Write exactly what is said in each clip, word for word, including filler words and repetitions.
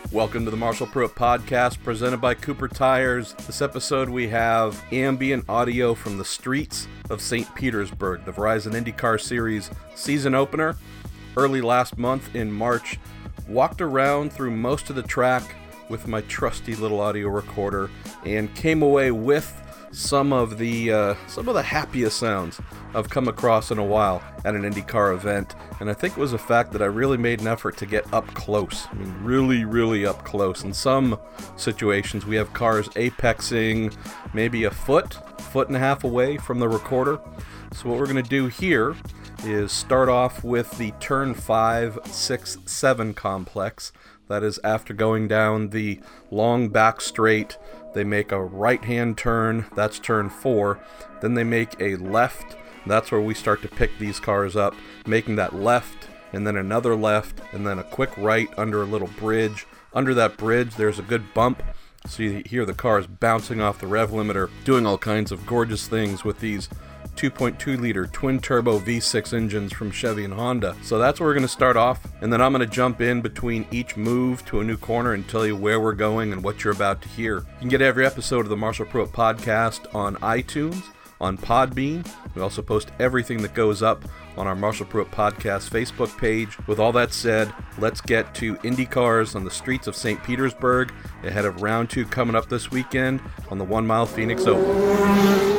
Welcome to the Marshall Pruett Podcast, presented by Cooper Tires. This episode we have ambient audio from the streets of Saint Petersburg, the Verizon IndyCar Series season opener. Early last month in March, walked around through most of the track with my trusty little audio recorder and came away with some of the uh, some of the happiest sounds I've come across in a while at an IndyCar event, and I think it was the fact that I really made an effort to get up close. I mean, really, really up close. In some situations, we have cars apexing maybe a foot, foot and a half away from the recorder. So what we're going to do here is start off with the turn five, six, seven complex. That is after going down the long back straight. They make a right-hand turn, that's turn four. Then they make a left, that's where we start to pick these cars up, making that left, and then another left, and then a quick right under a little bridge. Under that bridge, there's a good bump, so you hear the cars bouncing off the rev limiter, doing all kinds of gorgeous things with these two point two liter twin-turbo V six engines from Chevy and Honda. So that's where we're going to start off, and then I'm going to jump in between each move to a new corner and tell you where we're going and what you're about to hear. You can get every episode of the Marshall Pruett Podcast on iTunes, on Podbean. We also post everything that goes up on our Marshall Pruett Podcast Facebook page. With all that said, let's get to IndyCars on the streets of Saint Petersburg ahead of round two coming up this weekend on the One Mile Phoenix Open.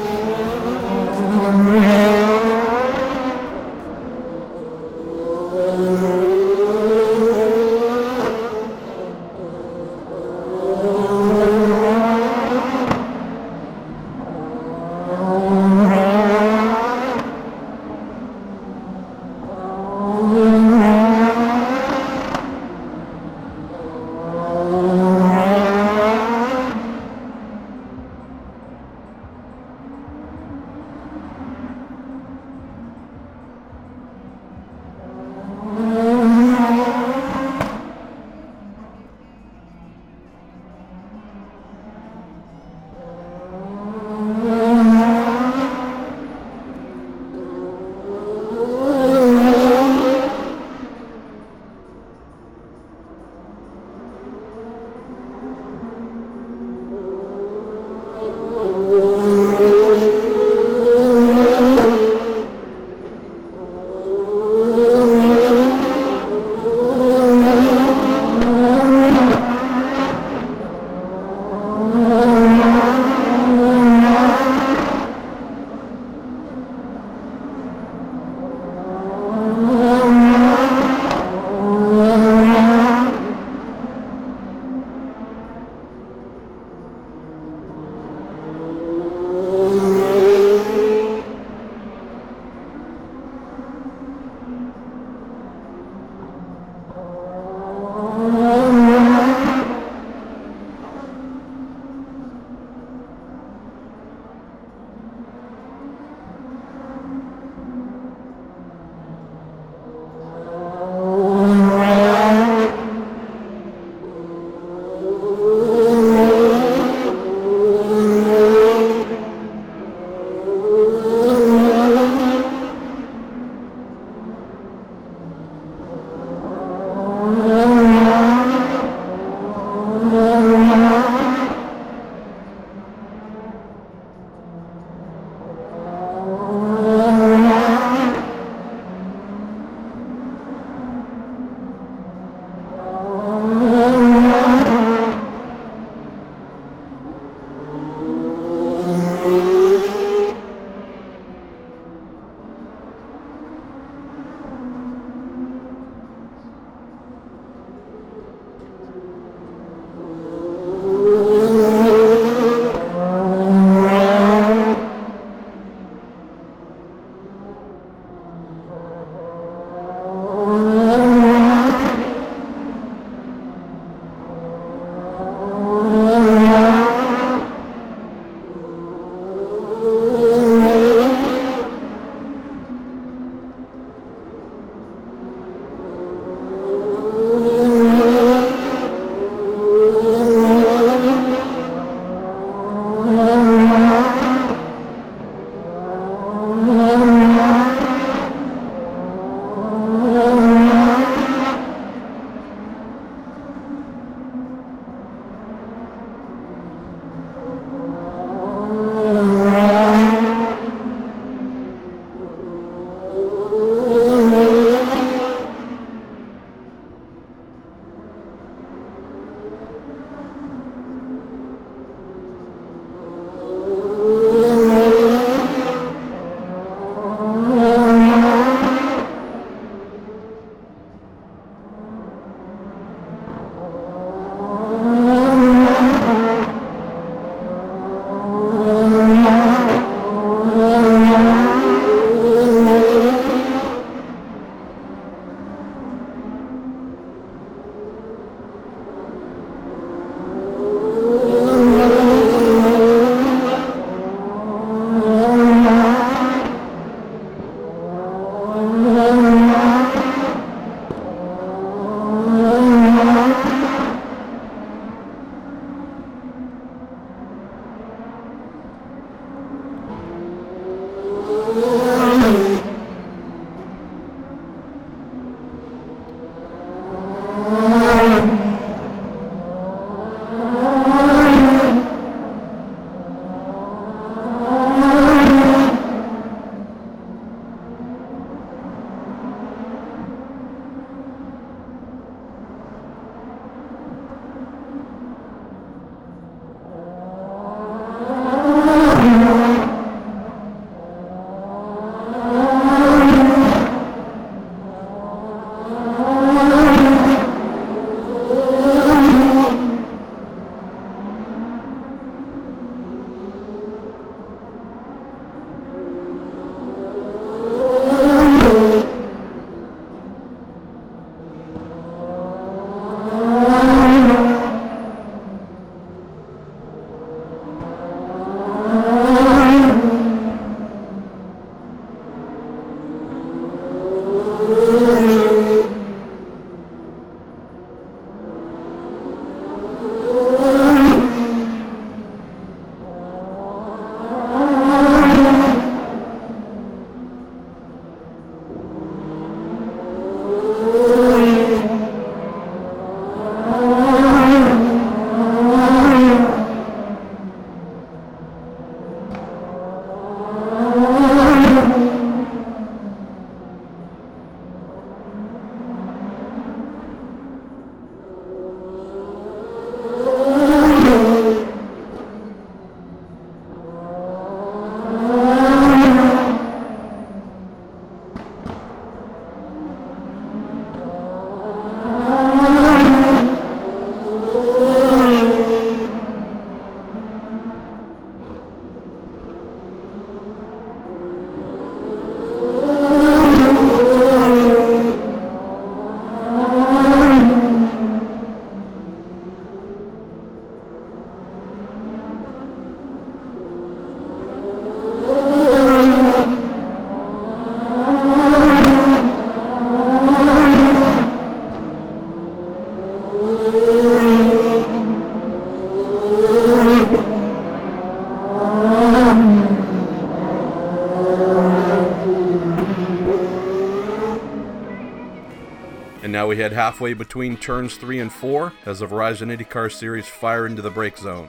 And now we head halfway between turns three and four as the Verizon IndyCar Series fire into the brake zone.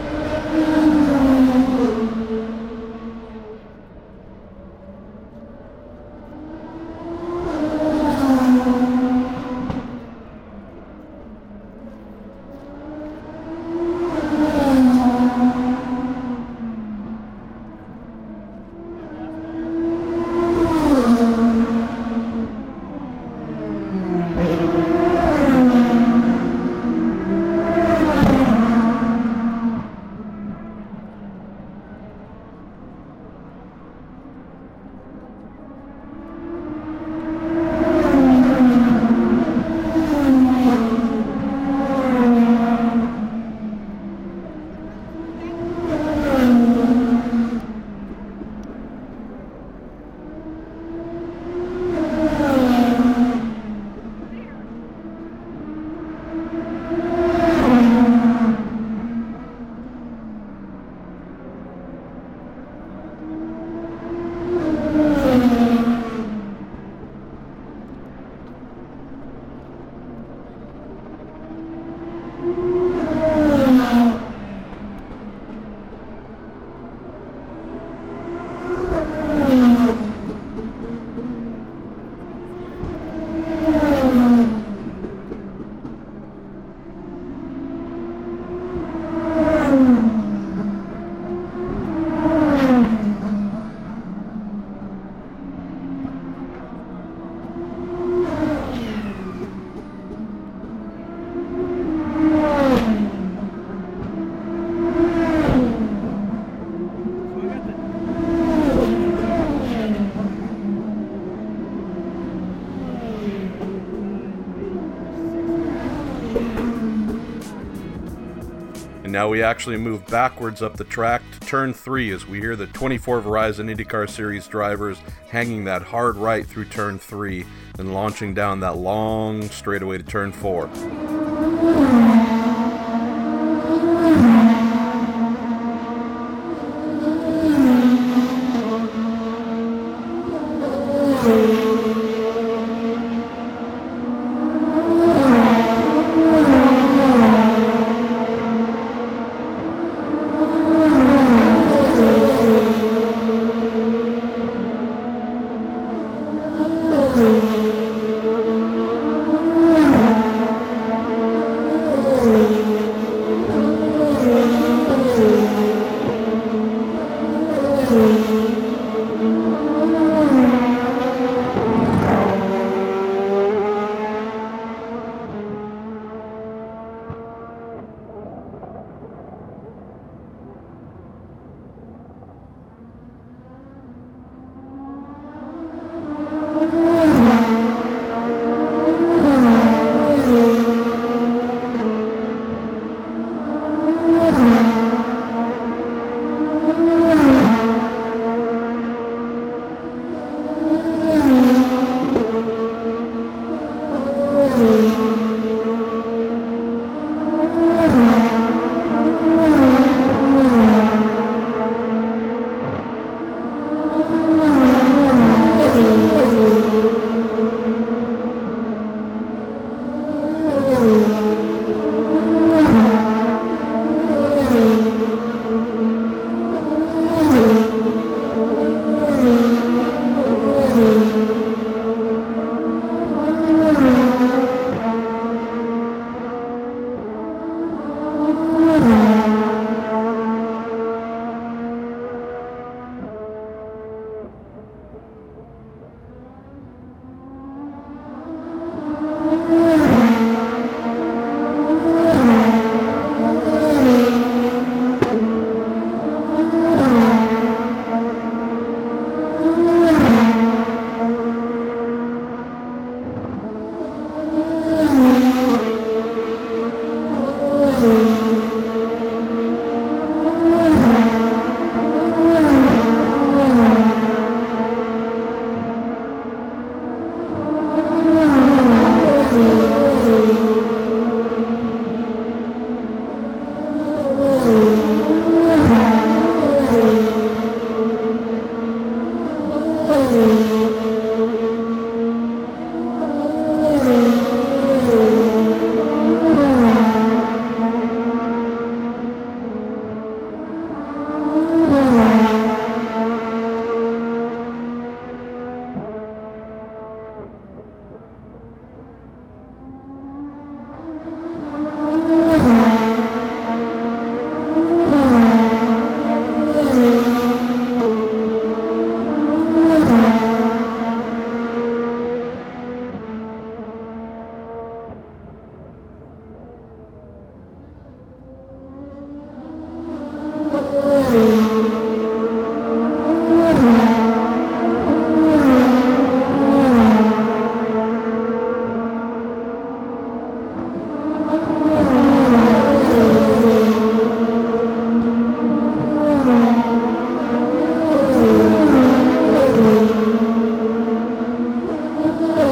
And now we actually move backwards up the track to turn three as we hear the twenty-four Verizon IndyCar Series drivers hanging that hard right through turn three and launching down that long straightaway to turn four.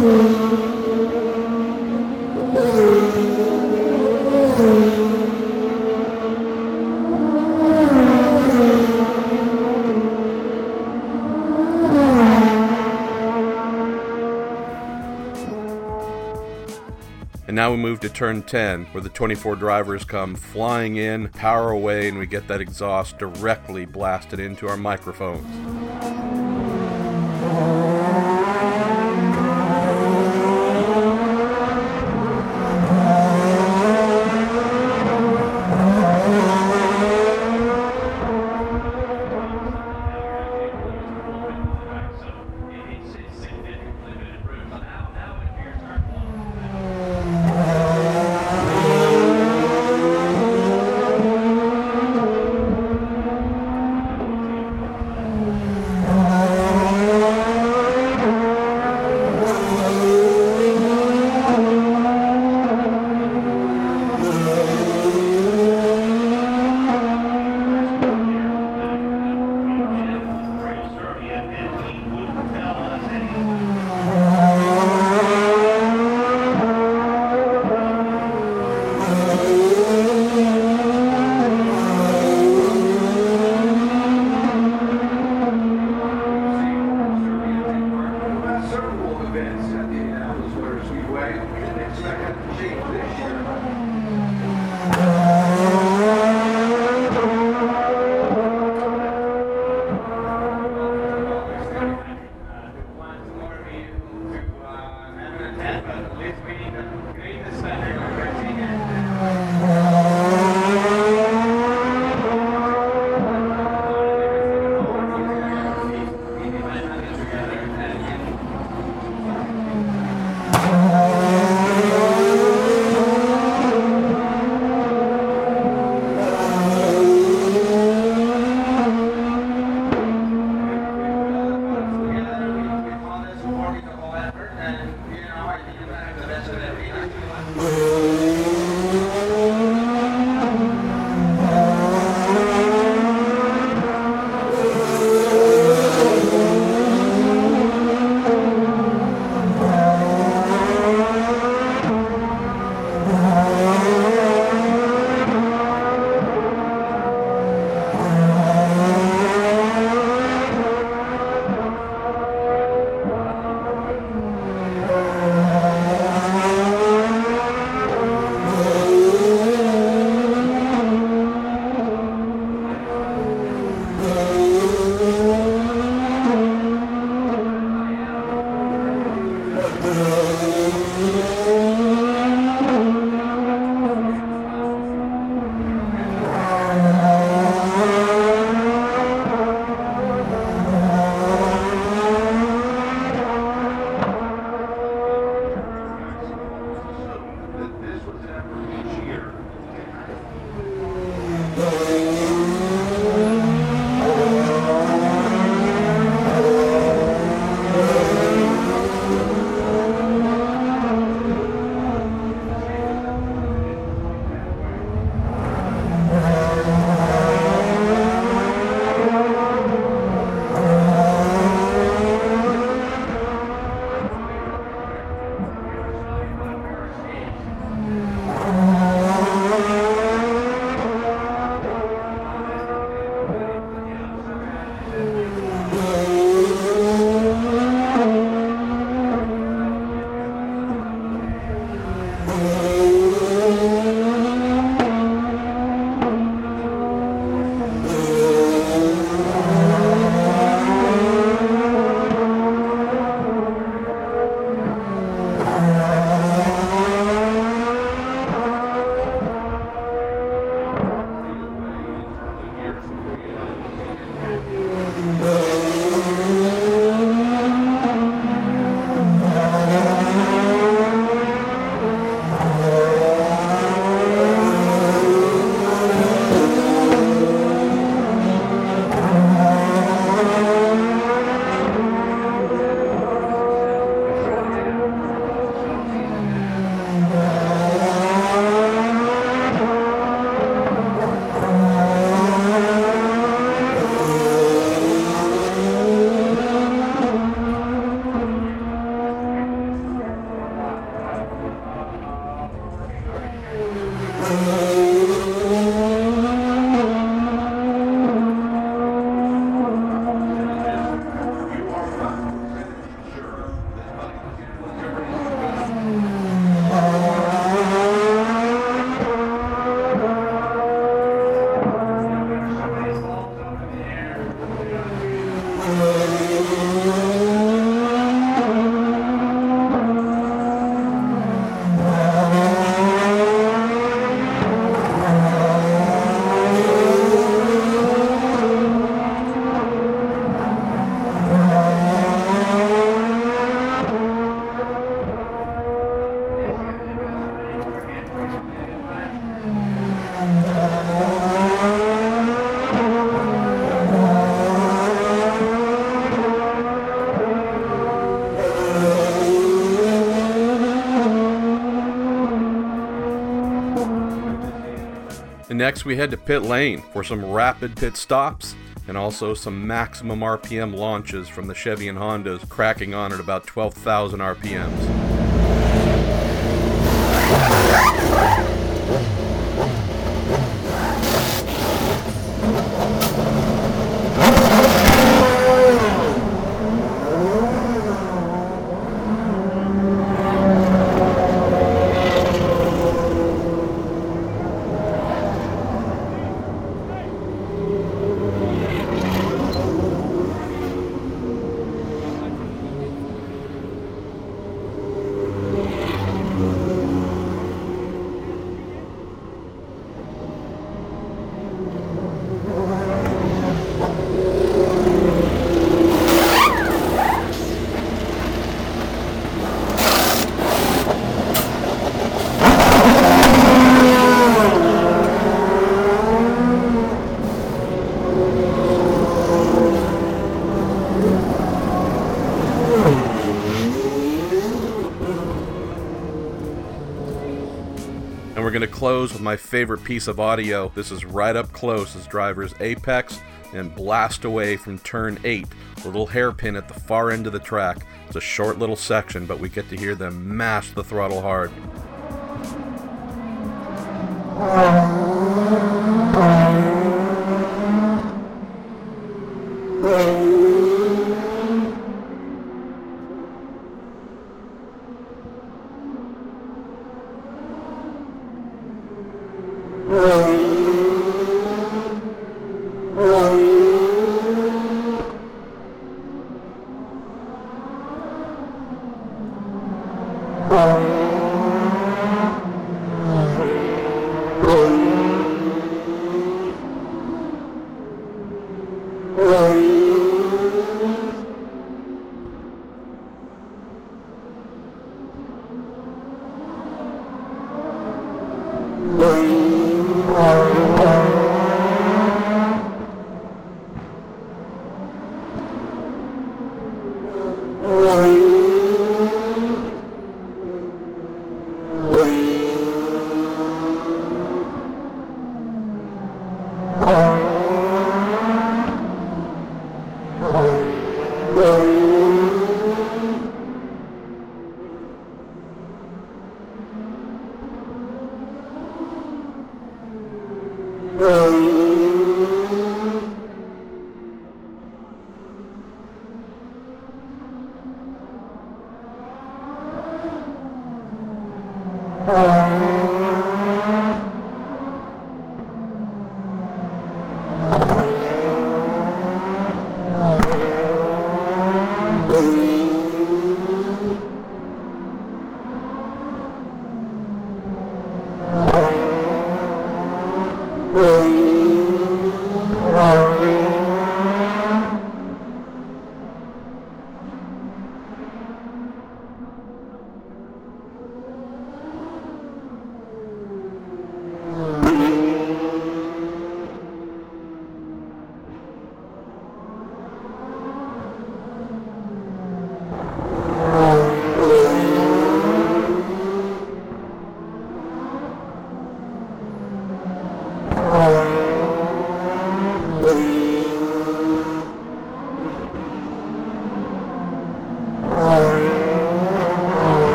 And now we move to turn ten, where the twenty-four drivers come flying in, power away, and we get that exhaust directly blasted into our microphones. Next, we head to pit lane for some rapid pit stops and also some maximum R P M launches from the Chevy and Hondas, cracking on at about twelve thousand R P Ms. And we're going to close with my favorite piece of audio. This is right up close as drivers apex and blast away from turn eight, a little hairpin at the far end of the track. It's a short little section, but we get to hear them mash the throttle hard.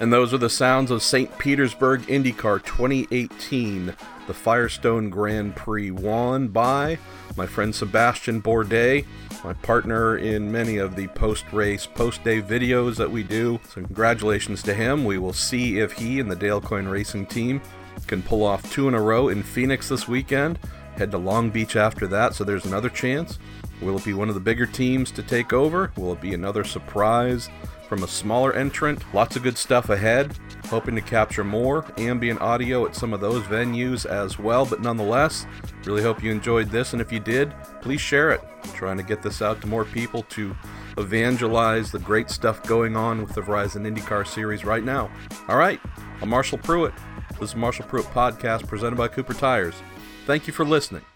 And those are the sounds of Saint Petersburg IndyCar twenty eighteen, the Firestone Grand Prix, won by my friend Sebastian Bourdais, my partner in many of the post-race, post-day videos that we do. So congratulations to him. We will see if he and the Dale Coyne Racing team can pull off two in a row in Phoenix this weekend. Head to Long Beach after that, so there's another chance. Will it be one of the bigger teams to take over? Will it be another surprise from a smaller entrant? Lots of good stuff ahead. Hoping to capture more ambient audio at some of those venues as well, but nonetheless, really hope you enjoyed this, and if you did, please share it. I'm trying to get this out to more people to evangelize the great stuff going on with the Verizon IndyCar Series right now. All right, I'm Marshall Pruitt. This is Marshall Pruitt Podcast presented by Cooper Tires. Thank you for listening.